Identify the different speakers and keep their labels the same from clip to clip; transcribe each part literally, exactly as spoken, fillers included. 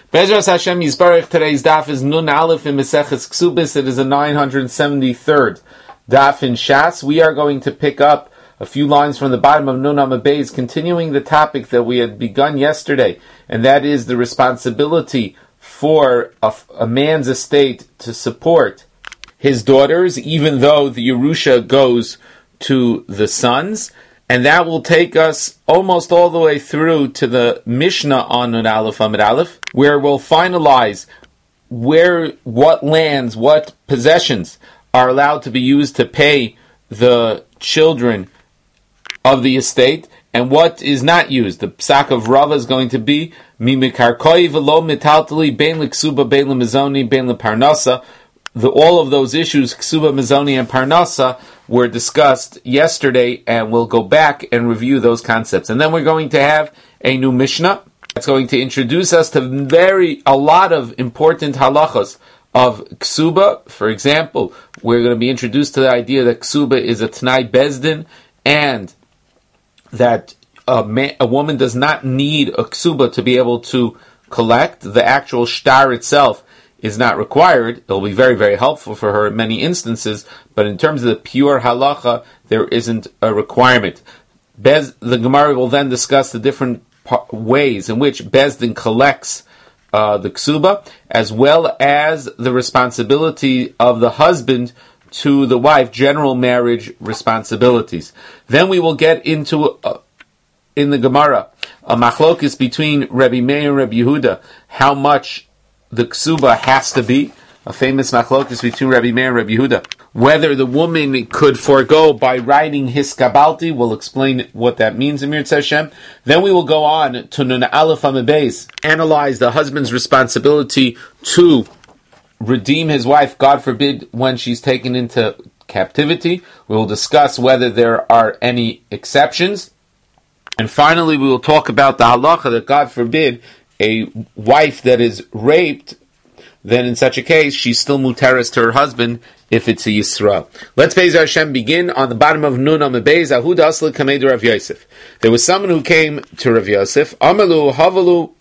Speaker 1: Bezras Hashem Yisbarach, today's daf is Nun Aleph in Meseches Ksubis. It is a nine hundred seventy-third daf in Shas. We are going to pick up a few lines from the bottom of Nun Amud Beis, continuing the topic that we had begun yesterday, and that is the responsibility for a, a man's estate to support his daughters, even though the Yerusha goes to the sons. And that will take us almost all the way through to the Mishnah on Nun Aleph Amud Aleph, where we'll finalize where, what lands, what possessions are allowed to be used to pay the children of the estate, and what is not used. The psak of Rava is going to be Mimikarkoi v'lo mitaltali bein l'ksuba bein l'mizoni bein l'parnasa. The, all of those issues, Ksuba, Mizoni, and Parnasa, were discussed yesterday, and we'll go back and review those concepts. And then we're going to have a new Mishnah that's going to introduce us to very a lot of important halachos of Ksuba. For example, we're going to be introduced to the idea that Ksuba is a T'nai Bezdin, and that a, man, a woman does not need a Ksuba to be able to collect. The actual shtar itself is not required. It will be very, very helpful for her in many instances, but in terms of the pure halacha, there isn't a requirement. Bez, the Gemara will then discuss the different pa- ways in which Bezdin collects uh, the ksuba, as well as the responsibility of the husband to the wife, general marriage responsibilities. Then we will get into, uh, in the Gemara, a machlokis between Rabbi Meir and Rabbi Yehuda, how much the ksuba has to be, a famous machlokes between Rabbi Meir and Rabbi Yehuda. Whether the woman could forego by writing hiskabalti, we'll explain what that means in Mirz Hashem. Then we will go on to Nun Aleph Amud Beis, analyze the husband's responsibility to redeem his wife, God forbid, when she's taken into captivity. We will discuss whether there are any exceptions. And finally, we will talk about the halacha that, God forbid, a wife that is raped, then in such a case, she's still muteres to her husband if it's a Yisrael. Let's Be'ez Hashem begin on the bottom of Nun Amud Beis. Ahud Asli Kamed Rav Yosef. There was someone who came to Rav Yosef. Amalu Havalu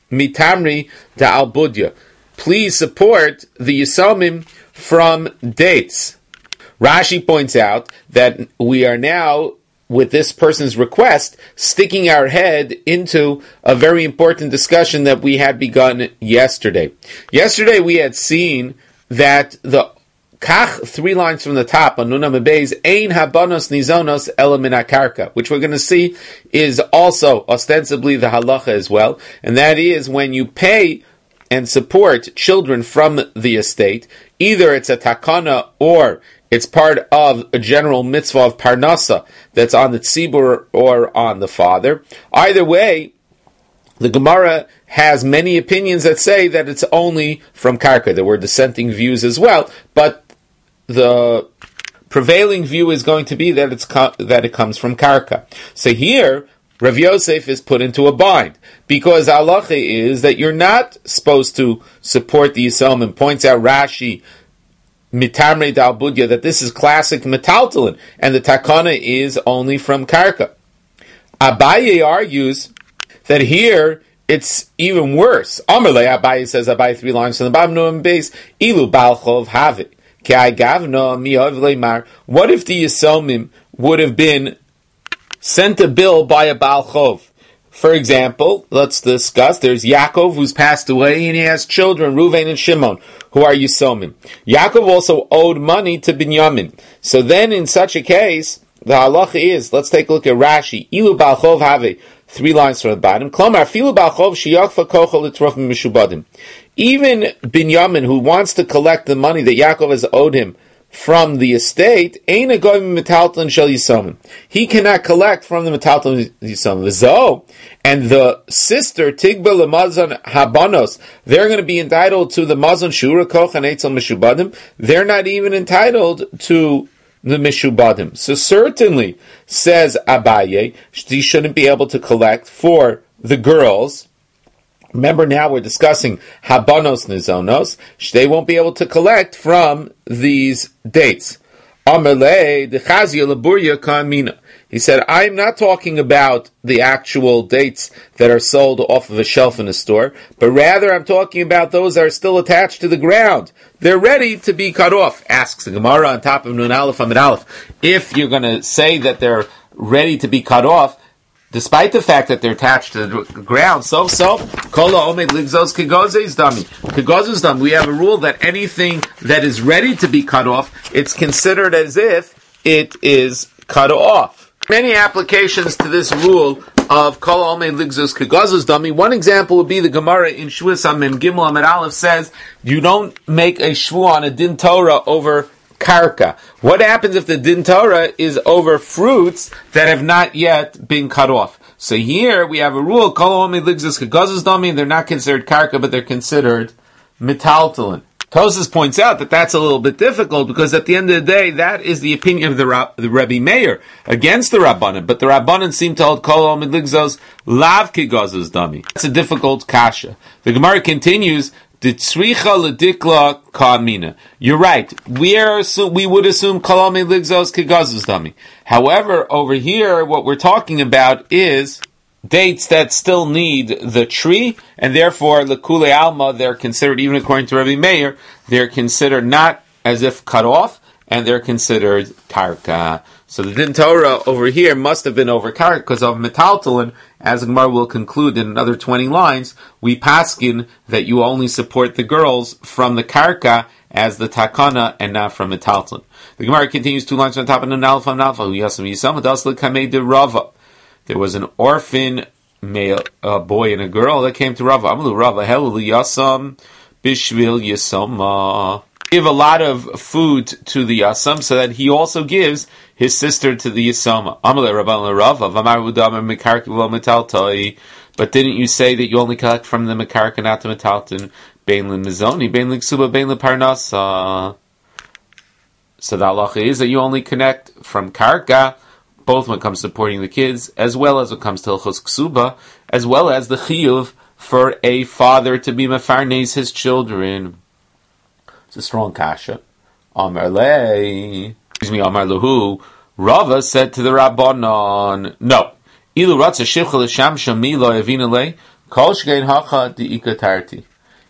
Speaker 1: Mitamri Da Al Budya. Please support the Yisomim from dates. Rashi points out that we are now, with this person's request, sticking our head into a very important discussion that we had begun yesterday. Yesterday we had seen that the Kach, three lines from the top on Nun Amud Beis, Ein habanos nizonos ela min hakarka, which we're going to see is also ostensibly the halacha as well, and that is when you pay and support children from the estate, either it's a takana or it's part of a general mitzvah of parnasa that's on the tzibur or on the father. Either way, the Gemara has many opinions that say that it's only from karka. There were dissenting views as well, but the prevailing view is going to be that it's co- that it comes from karka. So here, Rav Yosef is put into a bind, because halacha is that you're not supposed to support the Yisrael, and points out Rashi, Mitamre Dal Budya, that this is classic metaltalin, and the takana is only from karka. Abaye argues that here it's even worse. Amarle Abaye says, Abaye three lines from the bottom of the base, Ilu Balchov Have it. What if the Yisomim would have been sent a bill by a Balchov? For example, let's discuss, there's Yaakov who's passed away and he has children, Ruvain and Shimon, who are Yisomim. Yaakov also owed money to Binyamin. So then in such a case, the halacha is, let's take a look at Rashi, Ilu Balchov Have, three lines from the bottom, Klomar, Filu Balchov Shiyakfa Kochel Litrofim Mishubadim. Even Binyamin, who wants to collect the money that Yaakov has owed him from the estate, Ein Agoyim Metaltalin Shel Yisomim. He cannot collect from the Metaltalin Yisomim. V'zo, and the sister, Tigba Lemazon Habanos, they're going to be entitled to the Mazon Shura Koch and Eitzel Mishubadim. They're not even entitled to the Mishubadim. So certainly, says Abaye, she shouldn't be able to collect for the girls. Remember, now we're discussing Habanos Nizonos. They won't be able to collect from these dates. Amalei, the Chazia Laburya Kamina. He said, I'm not talking about the actual dates that are sold off of a shelf in a store, but rather I'm talking about those that are still attached to the ground. They're ready to be cut off. Asks the Gemara on top of Nun Aleph Amid Aleph. If you're going to say that they're ready to be cut off, despite the fact that they're attached to the ground, so so, kola omed ligzos kegozes dami. Kegozes dami. We have a rule that anything that is ready to be cut off, it's considered as if it is cut off. Many applications to this rule of kol almei ligzos kegazos dami. One example would be the Gemara in Shvuas Amen Gimel Amid Aleph says you don't make a shvu on a din Torah over karka. What happens if the din Torah is over fruits that have not yet been cut off? So here we have a rule kol almei ligzos kegazos dami. They're not considered karka, but they're considered metaltalin. Tosas points out that that's a little bit difficult because at the end of the day, that is the opinion of the, Ra- the Rebbe Meir against the Rabbanan. But the Rabbanan seem to hold kol omid ligzos lav kigazos dami. That's a difficult kasha. The Gemara continues, Ditzricha ledikla ka'amina. You're right. We are assume, we would assume kol omid ligzos kigazos dami. However, over here, what we're talking about is dates that still need the tree, and therefore, lekule alma, they're considered, even according to Rabbi Meir, they're considered not as if cut off, and they're considered karka. So the din Torah over here must have been over karka because of metaltalin. As Gemara will conclude in another twenty lines, we paskin that you only support the girls from the karka as the takana and not from metaltalin. The Gemara continues two lines on top of the nalfa nalfa who yasam yisam adasle kamei de rava. There was an orphan male, a boy and a girl that came to Rava. Amalu Rava, Helu Yasam, Bishvil Yasama. Give a lot of food to the Yasam so that he also gives his sister to the Yasama. Amalu Rabban Rava, Vamar Udamar Mekarki Vo Metaltai. But didn't you say that you only collect from the Mekarka, not the Metalton? Bain Lin Mizoni, Bain Lin Ksuba, Bain Lin Parnasa. So the halacha is that you only connect from Karka, both when it comes to supporting the kids, as well as when it comes to Hilchos Ksuba, as well as the chiyuv for a father to be mefarnes his children. It's a strong kasha. Amar le, excuse me, Amar lehu. Rava said to the Rabbanon, no. Ilu ratza shivcha l'sham shami lo yavina le, kol shgein hacha di'ika tarti.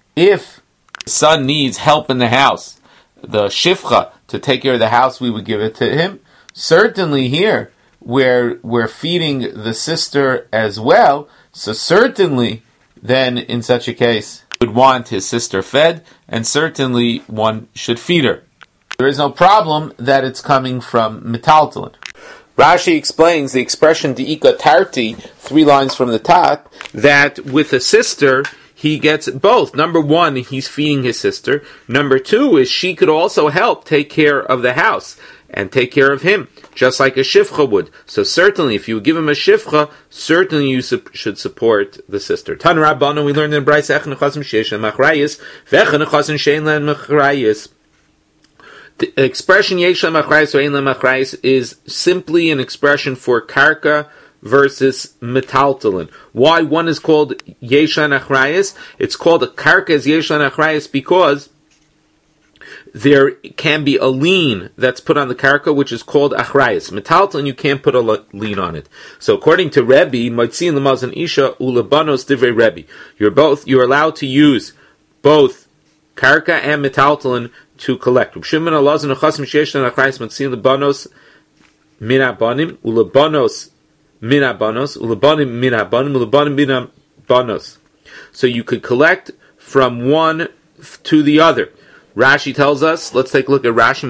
Speaker 1: If the son needs help in the house, the shivcha to take care of the house, we would give it to him. Certainly here, where we're feeding the sister as well, so certainly then in such a case would want his sister fed, and certainly one should feed her. There is no problem that it's coming from metaltalin. Rashi explains the expression di'ika tarti, three lines from the top, that with a sister he gets both. Number one, he's feeding his sister. Number two is she could also help take care of the house and take care of him, just like a shifcha would. So certainly, if you give him a shifcha, certainly you su- should support the sister. Tan Rabbana, we learned in Bryce, Ech nechasim sheishen machrayis, v'ech nechasim shein len machrayis. The expression yesh len machrayis or ein len machrayis is simply an expression for karka versus metaltalin. Why one is called yesh len achrayis? It's called a karka as yesh len achrayis because there can be a lien that's put on the karka, which is called achrayis. Metaltalin, you can't put a lien on it. So according to Rebbe, Motzin Lamazan Isha Ulabanos Divrei Rebbe, you're both you're allowed to use both karka and metaltalin to collect. Shimon Alazan Chasim Sheishan Achrayis Motzin Labanos Min Abanim Ulabanos Min Abanos Ulabanim Min Abanim Ulabanim Min Abanos. So you could collect from one to the other. Rashi tells us, let's take a look at Rashi.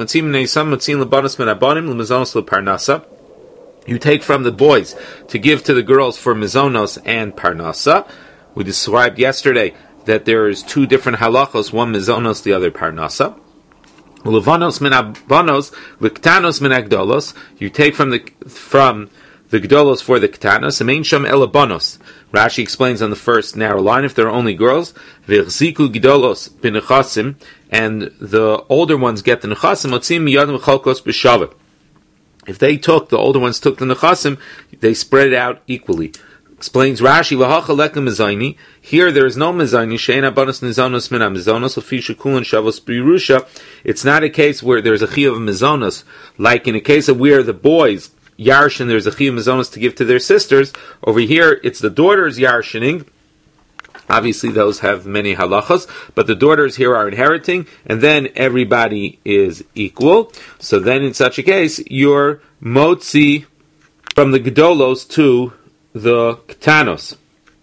Speaker 1: You take from the boys to give to the girls for mizonos and parnasa. We described yesterday that there is two different halachos, one mizonos, the other parnasa. Levanos min abanos, liktanos min agdolos. You take from the from the gdolos for the ktanos. Amein sham elabanos. Rashi explains on the first narrow line, if there are only girls, v'chziku gdolos b'nechasim, and the older ones get the nechasim, otzim miyadim chalkos b'shavah. If they took, the older ones took the nechasim, they spread it out equally. Explains Rashi, v'hacha lekem mezayni. Here there is no mezayni, she'en abanos nizonos min ha-mizonos, l'fi shekulan shavos b'yerusha. It's not a case where there's a chiyuv of mizonos, like in a case of where the boys yarshin, there's a chiyuv mazonos to give to their sisters. Over here, it's the daughters yarshining. Obviously, those have many halachas, but the daughters here are inheriting, and then everybody is equal. So then, in such a case, you're motzi from the gedolos to the ktanos.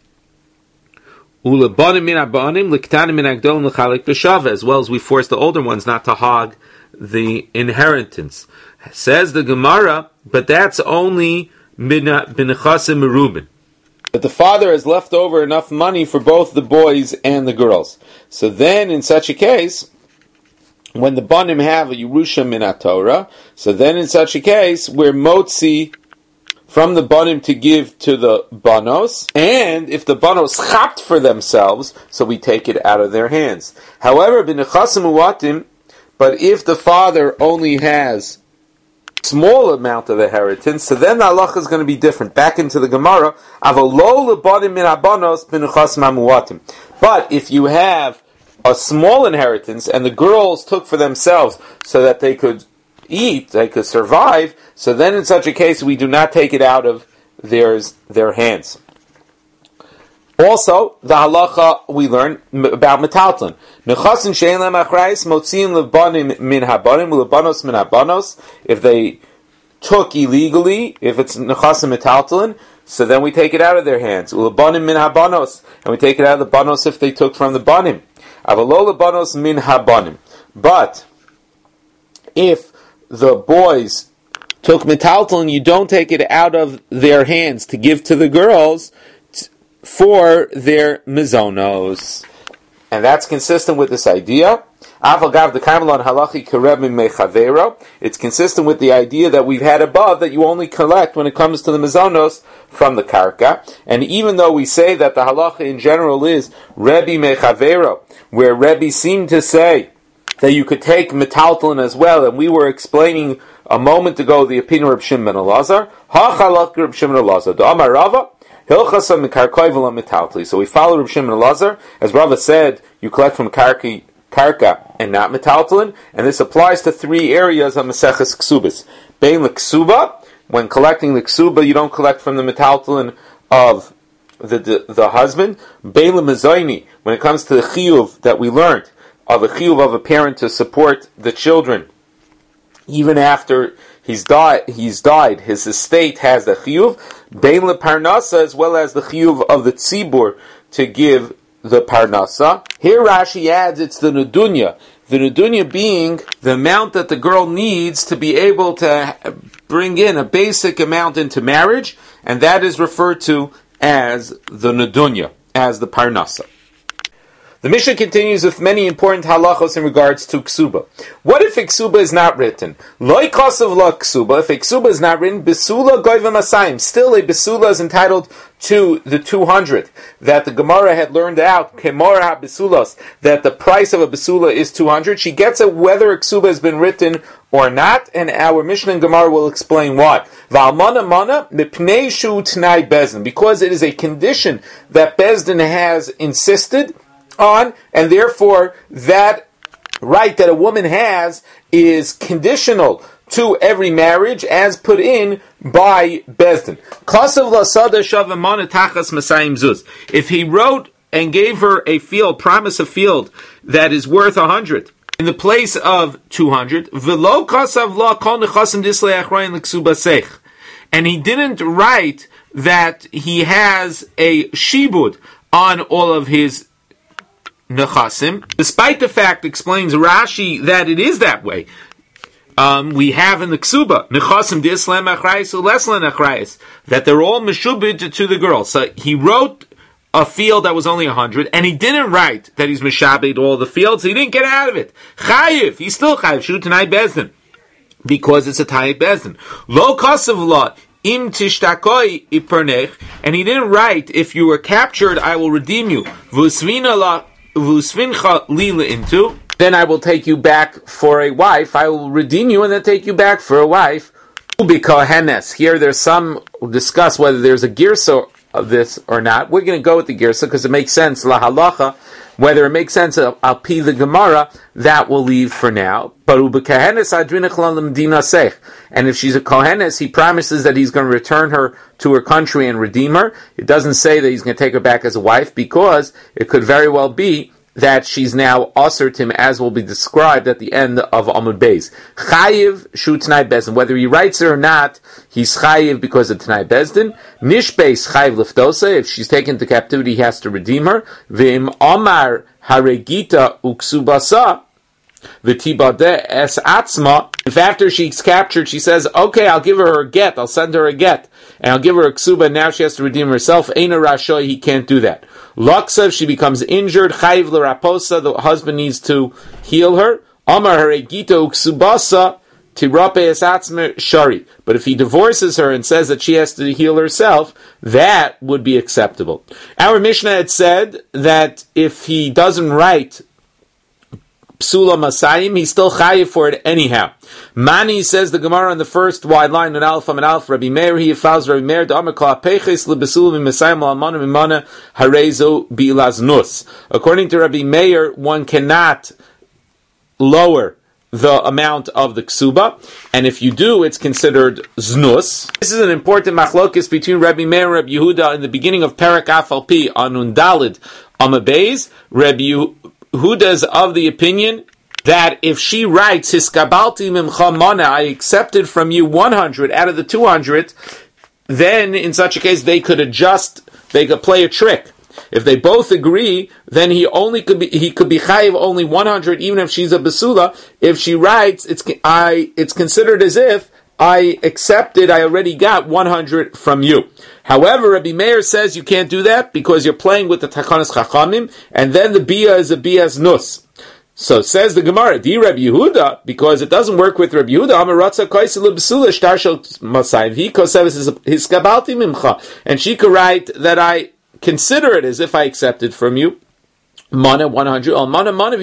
Speaker 1: As well as we force the older ones not to hog the inheritance. Says the Gemara, but that's only b'nechasim merubin. But the father has left over enough money for both the boys and the girls. So then, in such a case, when the banim have a Yerusha min Torah, so then in such a case, we're motzi from the banim to give to the banos, and if the banos chapt for themselves, so we take it out of their hands. However, b'nechasim uvatim, but if the father only has small amount of inheritance, so then the halacha is going to be different. Back into the Gemara, but if you have a small inheritance and the girls took for themselves so that they could eat, they could survive, so then in such a case we do not take it out of theirs, their hands. Also, the halacha we learn about metaltlin. Nechasin shein lem achrayis motzin lebanim min habanim ulebanos min habanos. If they took illegally, if it's nechasim metaltlin, so then we take it out of their hands. Ulebanim min habanos, and we take it out of the banos if they took from the banim. Avalo lebanos min habanim. But if the boys took metaltlin, you don't take it out of their hands to give to the girls for their mizonos. And that's consistent with this idea. It's consistent with the idea that we've had above, that you only collect when it comes to the mizonos from the karka. And even though we say that the halacha in general is Rebbe mechavero, where Rebbe seemed to say that you could take metaltlin as well, and we were explaining a moment ago the opinion of Reb Shimon ben Elazar, ha-chalak Reb Shimon ben Elazar, d'amar Rava, so we follow Reb Shimon Elazar. As Rava said, you collect from karka, karka and not metaltlin, and this applies to three areas of Maseches Ksubas. Bein l'ksuba, when collecting the ksuba, you don't collect from the metaltlin of the, the, the husband. Bein l'mezoini, when it comes to the chiyuv that we learned, of a chiyuv of a parent to support the children, even after he's died, he's died, his estate has the chiyuv, bein leparnasa, as well as the chiyuv of the tzibur to give the parnasa. Here Rashi adds it's the nedunya. The nedunya being the amount that the girl needs to be able to bring in a basic amount into marriage, and that is referred to as the nedunya, as the parnasa. The Mishnah continues with many important halachos in regards to ksuba. What if a ksuba is not written? Loi kasav la ksuba. If a ksuba is not written, besula goyva masayim. Still, a besula is entitled to the two hundred that the Gemara had learned out. Kemora besulas, that the price of a besula is two hundred. She gets it whether a ksuba has been written or not, and our Mishnah and Gemara will explain why. Va'almana mana mipnei shu t'nai bezdin, because it is a condition that Bezdin has insisted on, and therefore that right that a woman has is conditional to every marriage as put in by Bezdin. If he wrote and gave her a field, promise a field that is worth a hundred in the place of two hundred, and he didn't write that he has a shibud on all of his nechasim, despite the fact, explains Rashi, that it is that way. Um, we have in the ksuba nechasim d'islam achrayis uleslan achrayis, that they're all meshubid to the girl. So he wrote a field that was only a hundred, and he didn't write that he's meshabed all the fields. So he didn't get out of it. Chayiv, he's still chayiv. Shu t'nai bezdin, because it's a tayit bezdin. Lo kasav la im tishtakoi ipernech, and he didn't write, if you were captured, I will redeem you. V'usvina la v'usvincha lila into, then I will take you back for a wife. I will redeem you and then take you back for a wife. Ubikohenes. Here there's some discuss whether there's a girsa of this or not. We're going to go with the girsa because it makes sense. La halacha Whether it makes sense, I'll, I'll pee the Gemara, that we'll leave for now. And if she's a Kohenes, he promises that he's going to return her to her country and redeem her. It doesn't say that he's going to take her back as a wife, because it could very well be that she's now ushered him, as will be described at the end of Amud Beis. Chayiv shu T'nai Bezdin. Whether he writes her or not, he's chayiv because of T'nai Bezdin. Nishbeis chayiv liftosa. If she's taken to captivity, he has to redeem her. V'im Omar haregita uksubasa. V'tibadeh es atzma. If after she's captured, she says, okay, I'll give her a get, I'll send her a get, and I'll give her a ksuba, and now she has to redeem herself, Eina Rashoy, he can't do that. Laksa, if she becomes injured, Chayiv l'raposa, the husband needs to heal her. Amar haregita uksubasa, tirape es atzma shari. But if he divorces her and says that she has to heal herself, that would be acceptable. Our Mishnah had said that if he doesn't write Psula Masayim, he's still chayiv for it anyhow. Mani says the Gemara on the first wide line, an alpha and alpha, Rabbi Meir, he follows Rabbi Meir, the Amakla Peches, Lebesula Masayim, Almana Mimana, Harezo Bilaznus. According to Rabbi Meir, one cannot lower the amount of the ksuba, and if you do, it's considered znus. This is an important machlokis between Rabbi Meir and Rabbi Yehuda in the beginning of Parak Afalpi on Undalid Amabeis. Rabbi Huda is of the opinion that if she writes, Hiskabalti mimcha mana, I accepted from you one hundred out of the two hundred, then in such a case they could adjust, they could play a trick. If they both agree, then he only could be he could be chayiv only one hundred, even if she's a basula. If she writes, it's I it's considered as if I accepted, I already got one hundred from you. However, Rabbi Meir says you can't do that because you're playing with the Takanas Chachamim, and then the Bia is a Bia's Nus. So says the Gemara, Di Rabbi Yehuda, because it doesn't work with Rabbi Yehuda, Amaratza Kaisa Lebsula Shtar Shel Masayim, he Kosevis is his Kabalti Mimcha, and she could write that I consider it as if I accepted from you. Mana one hundred, Almana Mana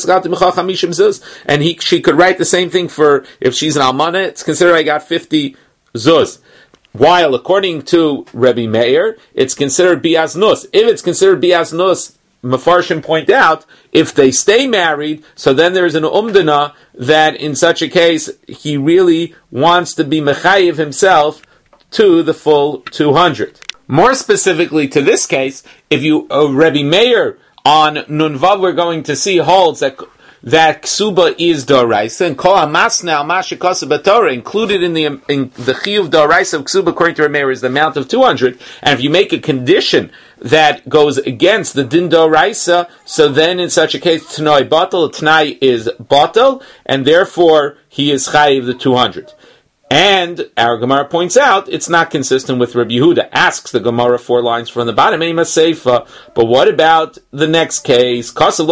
Speaker 1: and he she could write the same thing for if she's an Almana, it's considered I got fifty zuz. While according to Rabbi Meir, it's considered bias nus. If it's considered bias nus, Mefarshim point out, if they stay married, so then there's an umdana that in such a case he really wants to be mechayiv himself to the full two hundred. More specifically to this case, if you uh, Rabbi Meir on Nunvav we're going to see holds that that ksuba is doraisa, and kol hamasna al mashikasa b'torah included in the in the chiyuv doraisa of ksuba according to Rameir is the amount of two hundred. And if you make a condition that goes against the din doraisa, so then in such a case t'nai batal, t'nai is batal, and therefore he is chayiv the two hundred. And our Gemara points out it's not consistent with Rabbi Yehuda. Asks the Gemara four lines from the bottom, but what about the next case?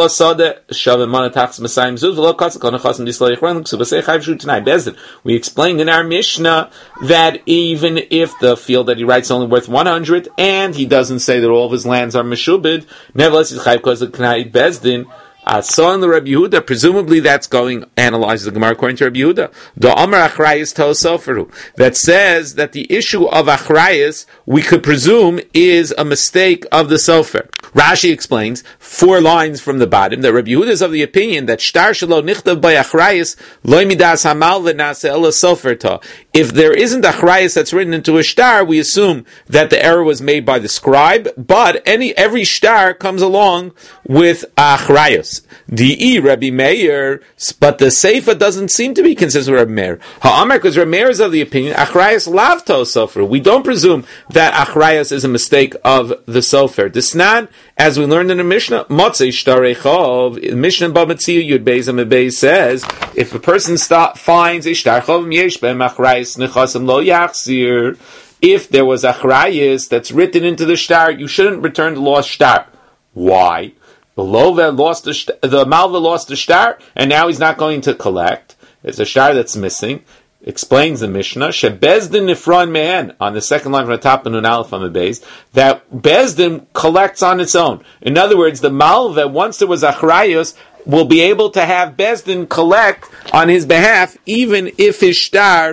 Speaker 1: We explained in our Mishnah that even if the field that he writes is only worth one hundred, and he doesn't say that all of his lands are meshubid, nevertheless he's chayiv because of K'nai Bezdin. Uh, so in the Rabbi Yehuda, presumably that's going, analyze the Gemara according to Rabbi Yehuda. The Amar Achrayis Tosoferu, that says that the issue of Achrayis, we could presume, is a mistake of the Sofer. Rashi explains, four lines from the bottom, that Rabbi Yehuda is of the opinion that Shtar Shelo Nichtav by Achrayis, Loi Midas Hamal V'Nase Ela Sofer Ta. If there isn't Achrayis that's written into a shtar, we assume that the error was made by the scribe, but any every shtar comes along with Achrayis. D E Rabbi Meir, but the Seifa doesn't seem to be consistent with Rabbi Meir. Ha'amar, because Rabbi Meir is of the opinion, Achrayas lavto sofer. We don't presume that Achrayas is a mistake of the sofer. Disnan, as we learned in the Mishnah, Motzei shtarechov, Mishnah Bamatziyu Yud Beis Amabei says, if a person st- finds a shtarechov yesh be'em Achrayas nechasam lo yachzir, if there was Achrayas that's written into the shtar, you shouldn't return the lost shtar. Why? The Lova lost the, shtar, the Malva lost the shtar, and now he's not going to collect. There's a shtar that's missing. Explains the Mishnah, Shebezdin Nifron Mehen, on the second line from the top of Nun Aleph on the base, that Bezdin collects on its own. In other words, the Malva, once there was Achrayos, will be able to have Bezdin collect on his behalf, even if his shtar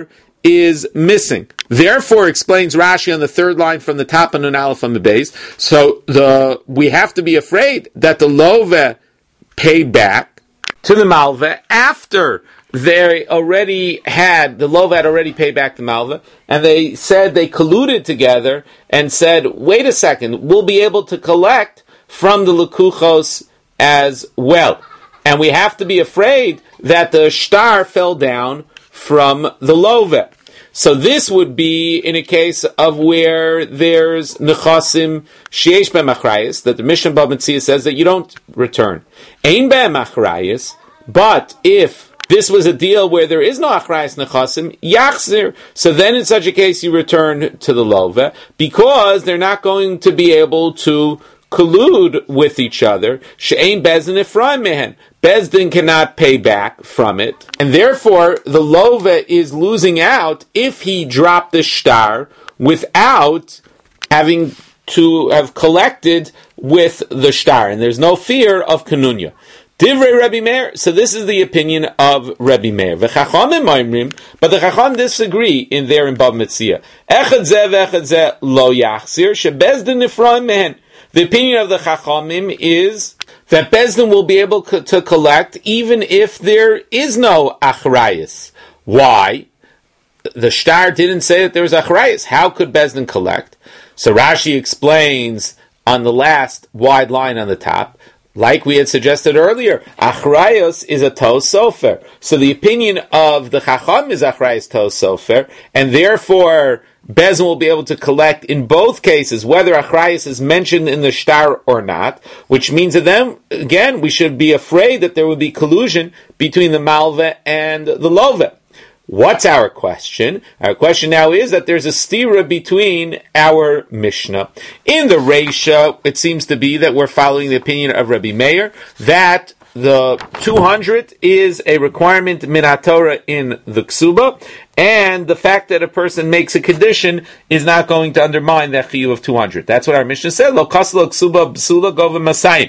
Speaker 1: is missing. Therefore, explains Rashi on the third line from the top of Nun Aleph on the base. So the we have to be afraid that the love paid back to the malva after they already had, the love had already paid back the malva, and they said they colluded together and said, wait a second, we'll be able to collect from the lekuchos as well. And we have to be afraid that the shtar fell down from the love. So this would be in a case of where there's nechasim sheyesh b'machrayis, that the Mishnah Bava Metzia says that you don't return. Ein b'machrayis, but if this was a deal where there is no achrayis nechasim, yachzir, so then in such a case you return to the love, because they're not going to be able to collude with each other. She'ein bezdin Ephraim mehen. Bezdin cannot pay back from it, and therefore the love is losing out if he dropped the shtar without having to have collected with the shtar, and there's no fear of kanunya. Divrei Rebbe Meir. So this is the opinion of Rebbe Meir. V'chachamim oimrim, but the chacham disagree in there in Bava Metzia. Echad zeh v'echad zeh lo yachzir shebezdin Ephraim mehen. The opinion of the chachamim is that Bezdin will be able co- to collect even if there is no achrayis. Why? The shtar didn't say that there was achrayis. How could Bezdin collect? So Rashi explains on the last wide line on the top, like we had suggested earlier, achrayos is a tos sofer. So the opinion of the chacham is achrayos tos sofer, and therefore Bezdin will be able to collect in both cases, whether achrayis is mentioned in the shtar or not, which means that then, again, we should be afraid that there would be collusion between the malva and the love. What's our question? Our question now is that there's a stira between our Mishnah. In the Reisha, it seems to be that we're following the opinion of Rabbi Meir, that the two hundred is a requirement min haTorah in the Ksuba, and the fact that a person makes a condition is not going to undermine the chiyuv of two hundred. That's what our Mishnah said. Lo kasla Ksuba b'sula gova masayim.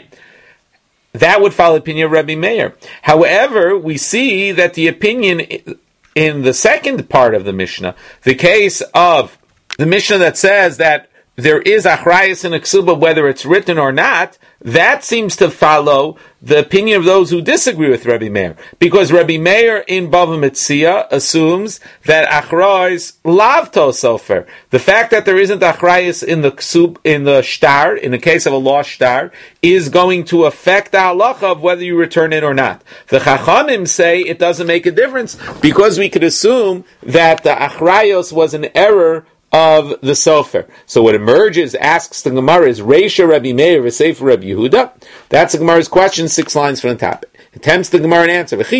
Speaker 1: That would follow the opinion of Rabbi Meir. However, we see that the opinion in the second part of the Mishnah, the case of the Mishnah that says that there is achrayis in a ksuba whether it's written or not, that seems to follow the opinion of those who disagree with Rabbi Meir. Because Rabbi Meir in Bava Metzia assumes that achrayis lavto sofer. The fact that there isn't achrayis in the ksub, in the shtar, in the case of a lost shtar, is going to affect the halacha of whether you return it or not. The chachamim say it doesn't make a difference because we could assume that the achrayos was an error of the sofer. So what emerges, asks the Gemara, is Reisha Rabbi Meir v'Sefer Rabbi Yehuda. That's the Gemara's question, six lines from the top. Attempts the Gemara an answer. If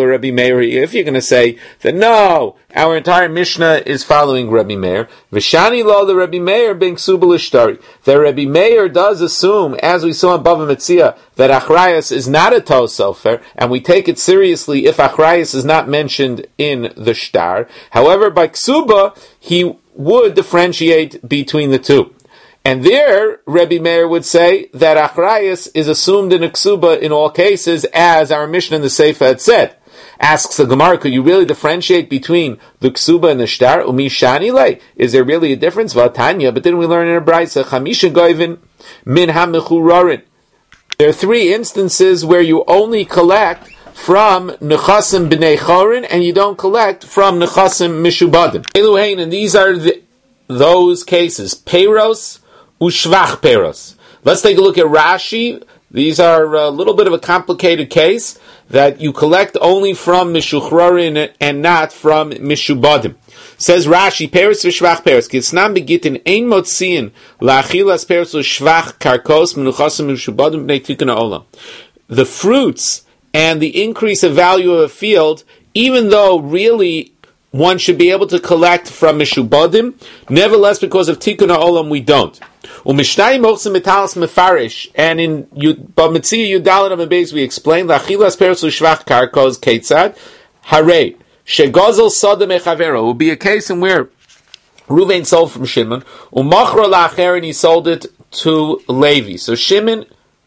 Speaker 1: you're going to say that no, our entire Mishnah is following Rabbi Meir, V'shani lo the Rabbi Meir being ksubal ishtari. That Rabbi Meir does assume, as we saw in Bava Metzia, that achrayas is not a tos sofer, and we take it seriously if achrayas is not mentioned in the shtar. However, by ksuba, he would differentiate between the two. And there, Rebbe Meir would say that achrayas is assumed in a ksuba in all cases, as our Mishnah in the Seifa had said. Asks the Gemara, could you really differentiate between the ksuba and the shtar? Umi shani lei. Is there really a difference? Vatanya, but didn't we learn in a brayso? Chamisha goyvin min ha-mechurorin. There are three instances where you only collect from nechasim b'nei chorin, and you don't collect from nechasim mishubadim. Eluhain, and these are the, those cases. Peiros ushvach peiros. Let's take a look at Rashi. These are a little bit of a complicated case that you collect only from mishuchrorin and not from mishubadim. Says Rashi, Peres v'shvach peres, kisnam begitin ein motziin la'achilas peres v'shvach karkos menuchasim mishubadim b'nei tikun ha'olam. The fruits and the increase of value of a field, even though really one should be able to collect from mishubadim, nevertheless because of tikkun ha'olam we don't. U'mishnayim mochsim metalas mefarish, and in Bava Metzia Yudalit Amabez we explain lachilas peres u'shvach karkos ketzad harei shegozel sodem echavero. Will be a case in where Ruvain sold from Shimon, u'machro la'acher, and he sold it to Levi. So Shimon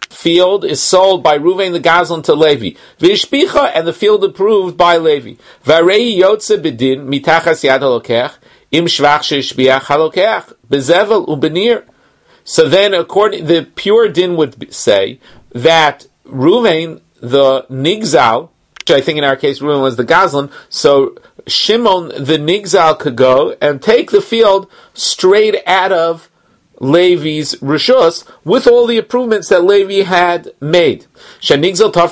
Speaker 1: field is sold by Ruvain the Gazlan to Levi. V'ishpicha, and the field approved by Levi. V'arei yotze b'din mitachas yad halokech im shvach she'ishbiach halokech bezevel u'benir. So then, according the pure din would say that Ruvain the Nigzal, which I think in our case Ruvain was the Gazlan, so Shimon the Nigzal could go and take the field straight out of Levi's Rishus with all the improvements that Levi had made. When he goes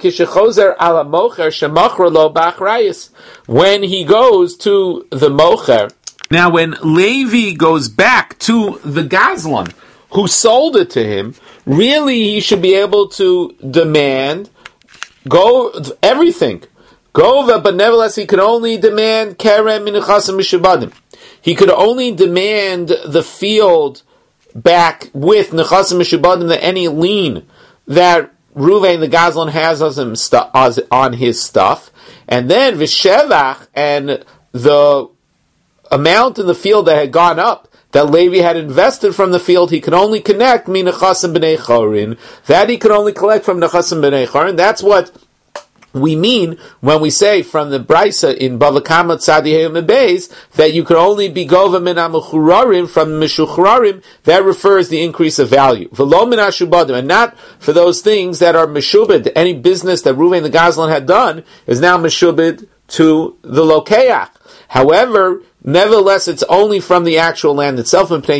Speaker 1: to the Mocher, now when Levi goes back to the Gazlan who sold it to him, really he should be able to demand go everything. Gova, but nevertheless he could only demand Kerem Minuchasim Mishabadim. He could only demand the field back with Nechasim Mishubadim, that any lien that Ruvain the Gazlan has on his stuff, and then V'shevach, and the amount in the field that had gone up, that Levi had invested from the field, he could only connect Mi Nechasim B'nei Chorin, that he could only collect from Nechasim B'nei Chorin. That's what we mean when we say from the Brisa in Bava Kama Tzadihei Mebeis that you can only be gova min amuchurarim from mishuchurarim. That refers the increase of value. V'lo min ashubadim, and not for those things that are meshubed. Any business that Ruvain the Gazlan had done is now meshubed to the lokeach. However, nevertheless, it's only from the actual land itself. Because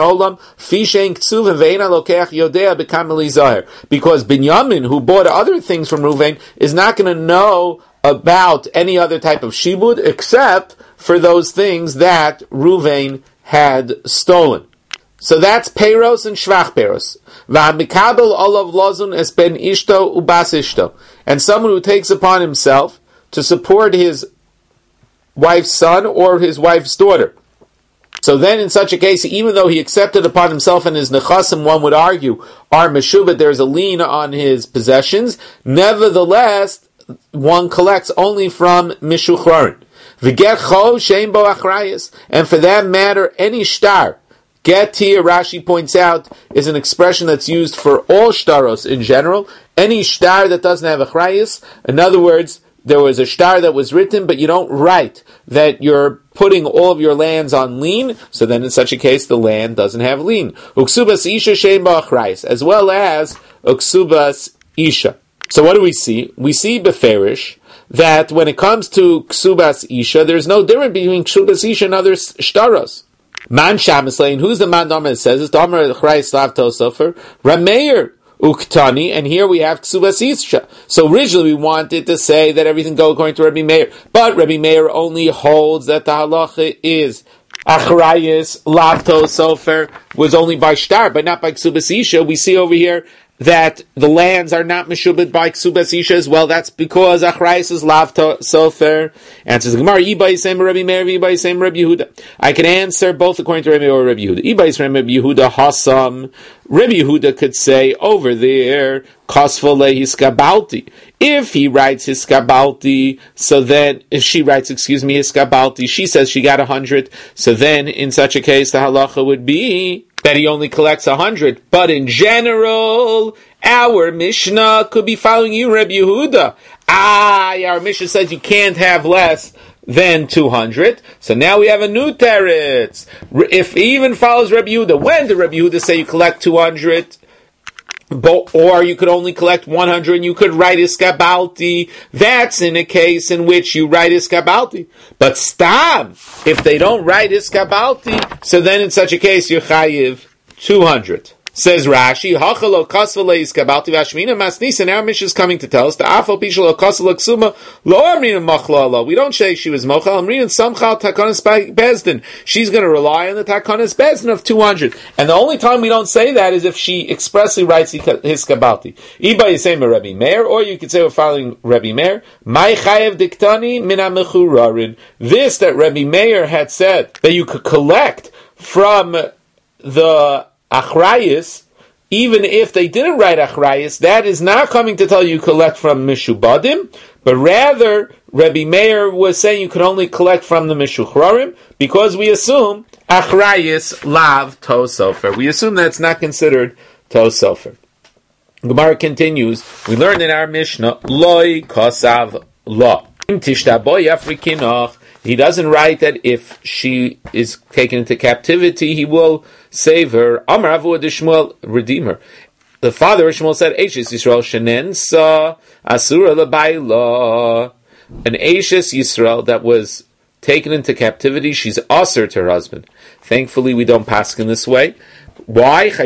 Speaker 1: Binyamin, who bought other things from Ruvain, is not going to know about any other type of shibud except for those things that Ruvain had stolen. So that's Peiros and Shvach Peiros. V'hamikabel olav lozun es ben ishto ubas ishto. And someone who takes upon himself to support his wife's son or his wife's daughter. So then in such a case, even though he accepted upon himself and his nechasim, one would argue, are meshubah, there's a lien on his possessions, nevertheless, one collects only from mishuchrarin. V'get chov shein bo achrayis, and for that matter, any shtar. Get here, Rashi points out, is an expression that's used for all shtaros in general. Any shtar that doesn't have achrayis, in other words, there was a shtar that was written, but you don't write that you're putting all of your lands on lien, so then in such a case, the land doesn't have lien. Uksubas isha shein ba'achrayis, as well as uksubas isha. So what do we see? We see beferish that when it comes to ksubas isha, there's no difference between ksubas isha and other shtaros. Man shamislein, who's the man Dhamma that says it's Dhamma achrayis lav tosofer? Rameir Uktani, and here we have Ksubas Isha. So originally we wanted to say that everything goes according to Rabbi Meir, but Rabbi Meir only holds that the halacha is Achrayis, Lavto, Sofer, was only by Shtar, but not by Ksubas Isha. We see over here that the lands are not meshubed by Ksubas Isha as well. That's because Achrayis is Lavto, Sofer. Answers the Gemara, Iba Yisem Rabbi Meir, Iba Yisem Rabbi Yehuda. I can answer both according to Rabbi Meir or Rabbi Yehuda. Iba Yisem Rabbi Yehuda Hasam. Rabbi Yehuda could say over there, Kosvole Hiskabalti. If he writes Hiskabalti, so then, if she writes, excuse me, Hiskabalti, she says she got a hundred, so then in such a case the halacha would be that he only collects a hundred. But in general, our Mishnah could be following you, Rabbi Yehuda. Ah, our Mishnah says you can't have less than two hundred. So now we have a new teretz. If he even follows Rabbi Yehuda, when did Rabbi Yehuda say you collect two hundred? Or you could only collect one hundred and you could write iskabalti. That's in a case in which you write iskabalti. But stam, if they don't write iskabalti, so then in such a case you're chayiv two hundred. Says Rashi, Hachalo Kasvale Iskabalti Vashmina Masnis, and our Mishnah is coming to tell us the Afal Pishal Kasala Ksuma Lo Amrina Machlala. We don't say she was Mochal, Amrina Samchal Takanas Bezdin. She's going to rely on the Takanas Bezdin of two hundred. And the only time we don't say that is if she expressly writes Iskabalti. Iba Yisema Rabbi Meir, or you could say we're following Rabbi Meir, Mai Chayev Diktani Mina Mechurarin. This that Rabbi Meir had said that you could collect from the Achrayis, even if they didn't write Achrayis, that is not coming to tell you collect from Mishubadim, but rather Rabbi Meir was saying you could only collect from the Mishuchrarim, because we assume Achrayis lav to sofer. We assume that's not considered to sofer. Gemara continues. We learned in our Mishnah, Loi Kosav Lo. He doesn't write that if she is taken into captivity, he will save her. Amar Avu Shmuel, Redeemer. The father of Shmuel said, Eishes Yisrael Shenensa Asura L'Bayla. An Eishes Yisrael that was taken into captivity, she's usher to her husband. Thankfully, we don't pass in this way. Why? So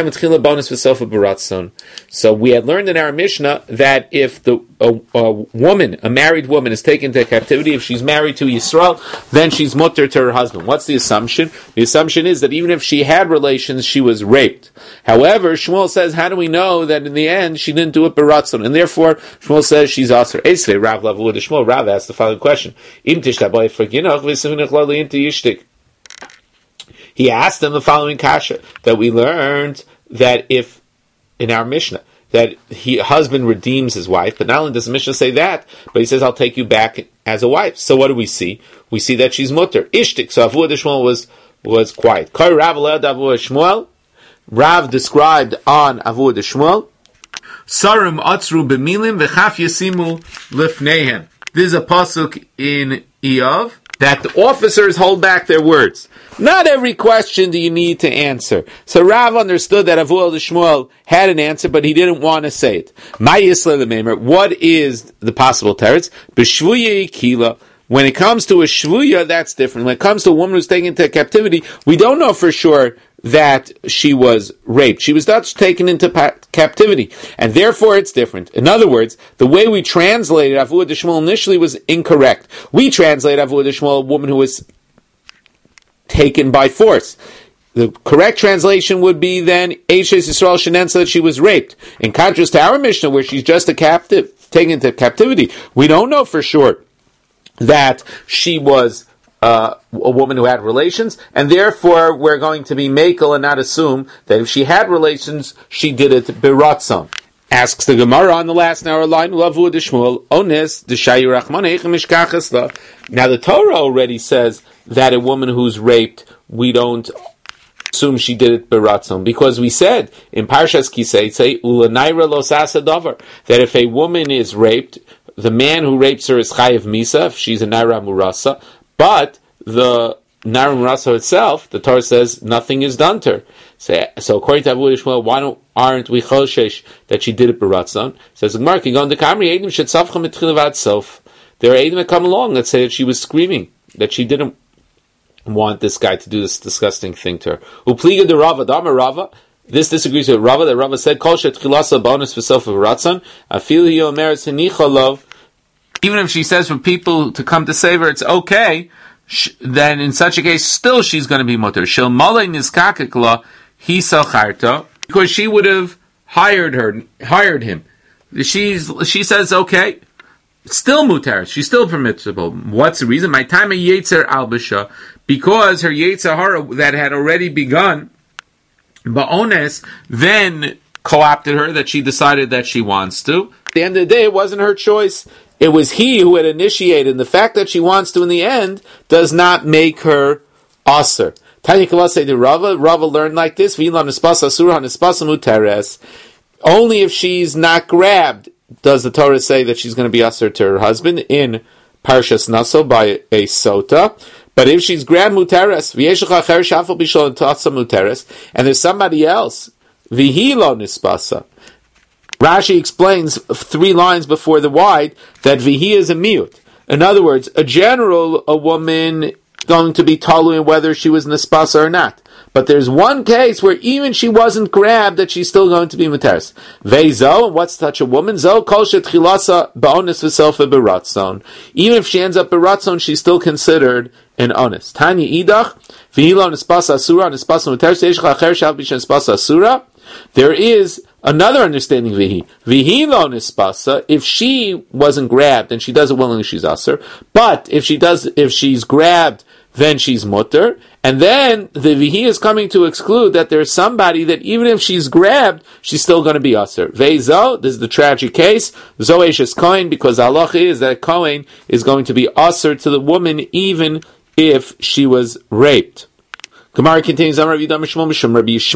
Speaker 1: we had learned in our Mishnah that if the a, a woman, a married woman, is taken to captivity, if she's married to Yisrael, then she's mutter to her husband. What's the assumption? The assumption is that even if she had relations, she was raped. However, Shmuel says, how do we know that in the end she didn't do it beratzon? And therefore, Shmuel says she's aser. Esrei Rav Lavu de Shmuel. Rav asked the following question: Im tishtaboy forginach v'sivinach lali into yishtik. He asked them the following kasha, that we learned that if, in our Mishnah, that he husband redeems his wife, but not only does the Mishnah say that, but he says, I'll take you back as a wife. So what do we see? We see that she's mutter. Ishtik. So Avu de Shmuel was, was quiet. Koi Rav Lead Avu de Shmuel. Rav described on Avu de Shmuel, Sarim atzru b'milim v'chaf yasimu lifnehem. This is a pasuk in Eov, that the officers hold back their words. Not every question do you need to answer. So Rav understood that Avu de Shmuel had an answer, but he didn't want to say it. My Yisla the Maimer, what is the possible teretz? B'shvuya kila. When it comes to a shvuya, that's different. When it comes to a woman who's taken into captivity, we don't know for sure that she was raped. She was not taken into pa- captivity, and therefore it's different. In other words, the way we translated Avu de Shmuel initially was incorrect. We translate Avu de Shmuel, a woman who was taken by force. The correct translation would be then Eishes Yisrael Shenen, so that she was raped. In contrast to our Mishnah, where she's just a captive, taken into captivity, we don't know for sure that she was uh, a woman who had relations, and therefore we're going to be makel and not assume that if she had relations, she did it beratzon. Asks the Gemara on the last hour line, Lavu de Shmuel, Ones de Shayu Rachmanech Mishkachasla. Now the Torah already says that a woman who's raped, we don't assume she did it beratzon, because we said in Parshas Kiseitze, Ulanayra lo sasa davar, that if a woman is raped, the man who rapes her is chayiv misa, if she's a naira murasa, but the naira murasa itself, the Torah says nothing is done to her. So, so according to Avu Yishmael, why don't, aren't we choshesh that she did it beratzon? Says the Gemara, Kigon de Kamri Eidim shetzavcha mitchilavat sof. There are Eidim that come along that say that she was screaming, that she didn't want this guy to do this disgusting thing to her. Upliga de Rava, Dama Rava. This disagrees with Rava, that Rava said, Kol shetchilasa bonus v'sof v'ratzon, afil hi omeres hinichalo. Even if she says for people to come to save her, it's okay, sh- then in such a case, still she's going to be mutter. Shel malay nizkakikla hisa charta, because she would have hired her, hired him. She's, she says, okay, still mutar, she's still permissible. What's the reason? My time of yetzer albasha, because her yetzer hara that had already begun, ba'ones, then co-opted her, that she decided that she wants to. At the end of the day, it wasn't her choice. It was he who had initiated, and the fact that she wants to in the end does not make her aser. Tanya Kala say to Rava, Rava learned like this, only if she's not grabbed does the Torah say that she's going to be aser to her husband in Parshas Naso by a sota. But if she's grabbed muteres, and there's somebody else, vihilo nispasa. Rashi explains three lines before the wide that vihi is a miut. In other words, a general, a woman going to be talu in whether she was nispasa or not. But there's one case where even she wasn't grabbed, that she's still going to be muteres. Veizo, what's such a woman? Zo kol shetchilasa ba'onis v'selfa beratzon. Even if she ends up beratzon, she's still considered an honest. Tanya idach, vihilo nispasa asura, nispasa muteres, yeshcha acher shav bishan nispasa asura. There is another understanding of vihi. Vihi lo nispasa, if she wasn't grabbed and she does it willingly, she's aser. But if she does, if she's grabbed, then she's mutter. And then the vihi is coming to exclude that there's somebody that even if she's grabbed, she's still going to be aser. Veizo, this is the tragic case. Zoesh is kohen, because Allah is that kohen is going to be aser to the woman even if she was raped. Gemara continues, Amar Rabbi Yishmael, Rabbi Yishmael.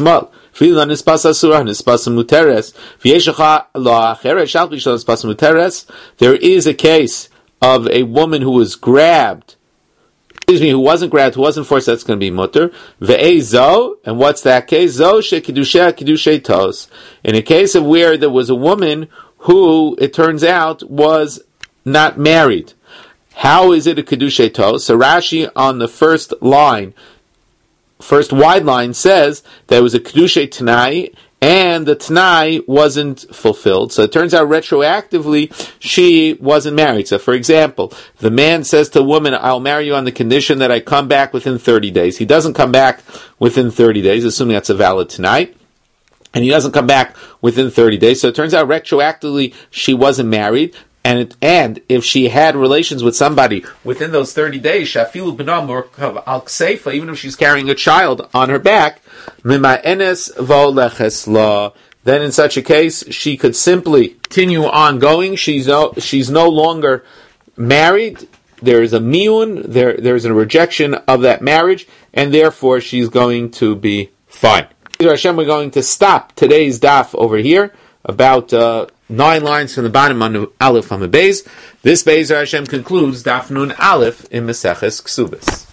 Speaker 1: Fila nispas asura, nispas muteres. V'yeshacha lo acheret, shalchi shal nispas muteres. There is a case of a woman who was grabbed, excuse me, who wasn't grabbed, who wasn't forced, that's going to be mutter. Ve'ezo, and what's that case? Zo she kiddusha kiddushay tos. In a case of where there was a woman who, it turns out, was not married. How is it a kiddushay tos? So Rashi on the first line, first wide line, says that it was a kiddushay tanai, and the tanai wasn't fulfilled. So it turns out retroactively she wasn't married. So for example, the man says to the woman, I'll marry you on the condition that I come back within thirty days. He doesn't come back within thirty days, assuming that's a valid tanai. And he doesn't come back within thirty days. So it turns out retroactively she wasn't married. And it, and if she had relations with somebody within those thirty days, shafilu b'nam morkav al kseifa, even if she's carrying a child on her back, mima enes vo leches la, then in such a case she could simply continue on going. She's no she's no longer married. There is a miyun. There there is a rejection of that marriage, and therefore she's going to be fine. Hashem, we're going to stop today's daf over here. About uh, nine lines from the bottom on the Aleph on the base. This Be'ezer Hashem concludes Daf Nun Aleph in Maseches Ksubis.